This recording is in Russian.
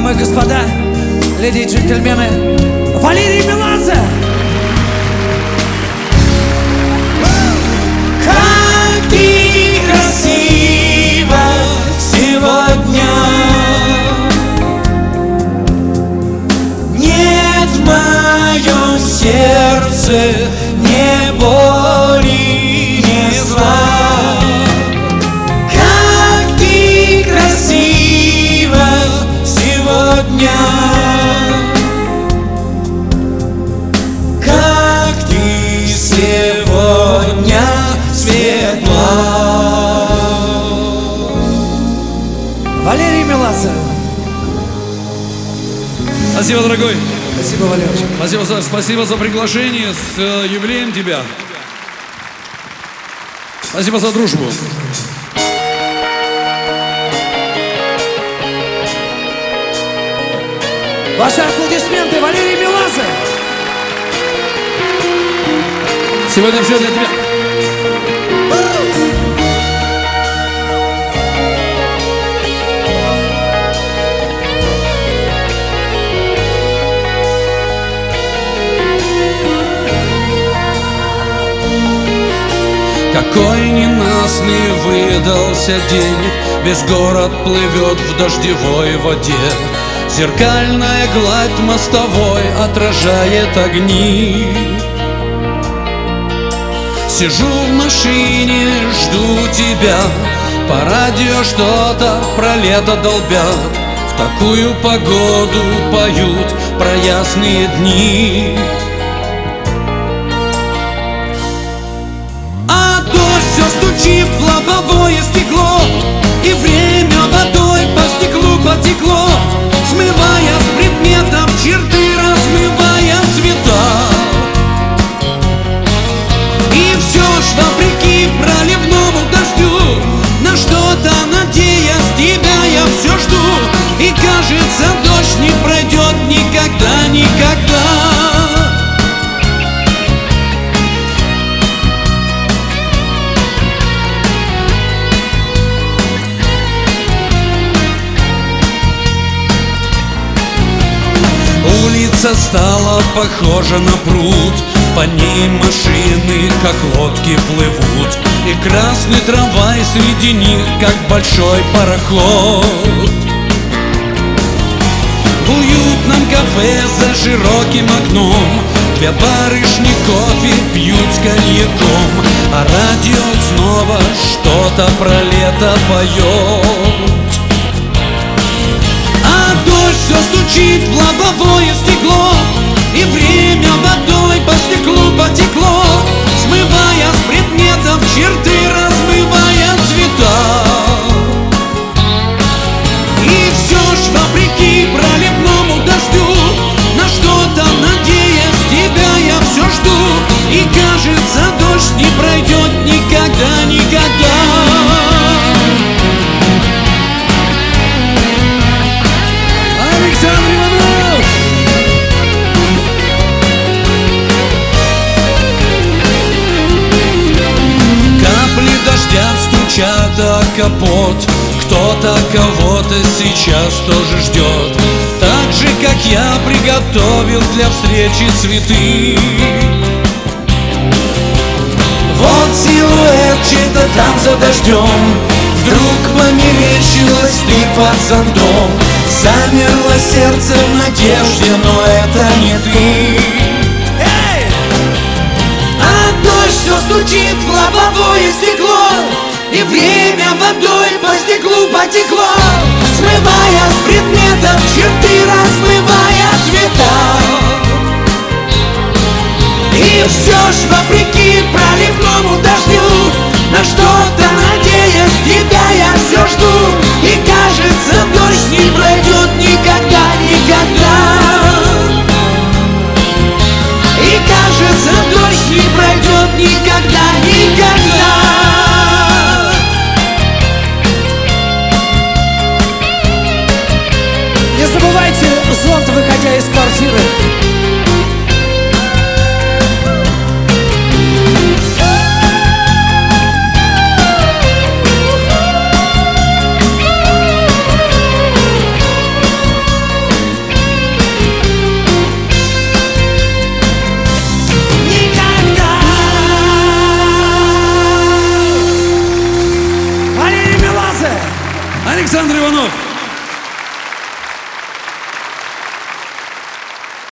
дамы и господа, леди и джентльмены, Валерий Меладзе! Как ты красива сегодня, нет в моем сердце ни боли, ни зла. Как ты красива сегодня, как ты сегодня светла. Валерий Меладзе. Спасибо, дорогой. Спасибо, Валерочка. Спасибо, Саш. Спасибо за приглашение. С юбилеем тебя. Спасибо за дружбу. Ваши аплодисменты, Валерий Меладзе. Сегодня все для тебя. Какой ненастный выдался день, весь город плывет в дождевой воде. Зеркальная гладь мостовой отражает огни. Сижу в машине, жду тебя, по радио что-то про лето долбят. В такую погоду поют про ясные дни. Стучит в лобовое стекло, и время водой по стеклу потекло, смывая с предметов черты, размывая цвета. И все ж вопреки проливному дождю, на что-то надеясь тебя я все жду. И кажется, дождь не пройдет никогда, никогда. Улица стала похожа на пруд, по ней машины, как лодки, плывут. И красный трамвай среди них, как большой пароход. В уютном кафе за широким окном две барышни кофе пьют с коньяком, а радио снова что-то про лето поет. Дождь все стучит в лобовое стекло, и время водой по стеклу потекло, смывая с предметов черты, размывая цвета. И все ж вопреки проливному дождю, на что-то надеясь тебя я все жду. И кажется, дождь не пройдет никогда, никогда. Капли дождя стучат о капот, кто-то кого-то сейчас тоже ждет. Так же, как я приготовил для встречи цветы. Вот силуэт чей-то там за дождем, вдруг померещилось ты под зонтом. Замерло сердце в надежде, но это не ты. А дождь все стучит в лобовое стекло, и время водой по стеклу потекло, смывая с предметов черты, размывая цвета. И все ж вопреки